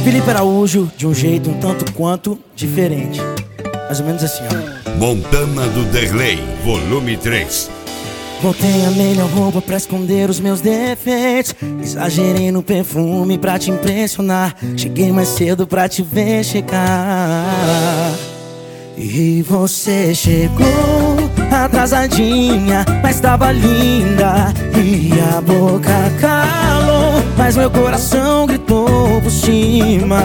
Felipe Araújo, de um jeito um tanto quanto diferente. Mais ou menos assim, ó. Montana do Derlei, volume 3. Botei a melhor roupa pra esconder os meus defeitos. Exagerei no perfume pra te impressionar. Cheguei mais cedo pra te ver chegar. E você chegou atrasadinha, mas tava linda. E a boca calou, mas meu coração gritou por cima.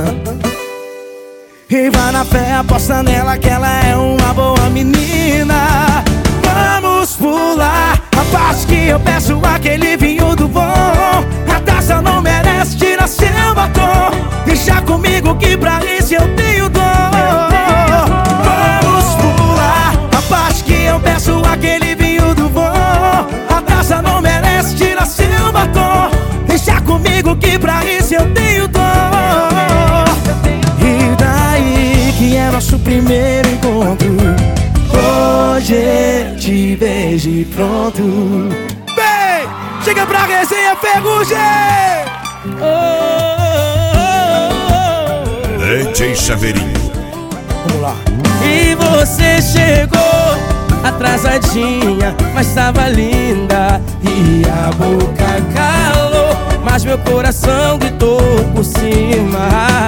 E vai na fé, aposta nela que ela é uma boa menina. Vamos pular a parte que eu peço aquele vinho do bom. A taça não merece, tira seu batom. Deixa comigo que pra isso eu tenho dor. Vamos pular a parte que eu peço aquele vinho do bom. A taça não merece, tira seu batom. Deixa comigo que pra isso eu tenho dor. E daí que é nosso primeiro encontro. Hoje eu te vejo e pronto. Vem, chega pra resenha, Ferrugem! DJ Chaveirinho. Vamos lá. E você chegou atrasadinha, mas tava linda. E a boca calou, mas meu coração gritou por cima.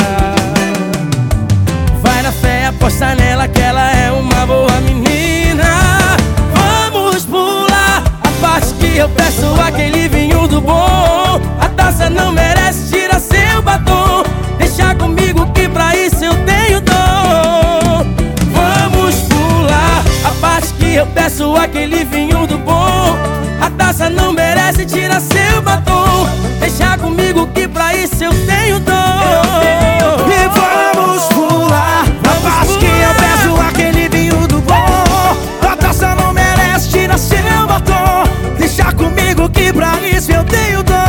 Vai na fé, aposta nela que ela é uma boa menina. Vamos pular a parte que eu peço aquele vinho do bom. A taça não merece, tira seu batom. Deixa comigo que pra isso eu tenho dor. Vamos pular a parte que eu peço aquele vinho do bom. A taça não merece, tira seu batom. Deixa comigo que pra isso eu tenho dor. E vamos pular a parte que eu peço aquele vinho do bom. A taça não merece, tira seu batom. Deixa comigo que pra isso eu tenho dor.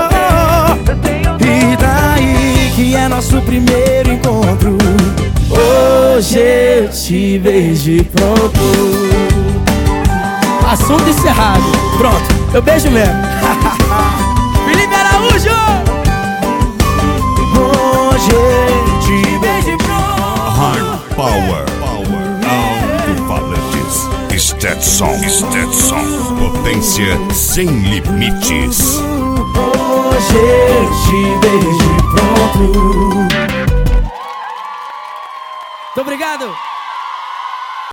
E daí que é nosso primeiro encontro. Hoje eu te vejo e pronto. Assunto encerrado. Pronto, eu beijo mesmo. Felipe Araújo! Hoje eu te vejo e pronto. Hard Power. Alto-falantes. Stetson. Potência sem limites. Hoje eu te vejo e pronto. Muito obrigado!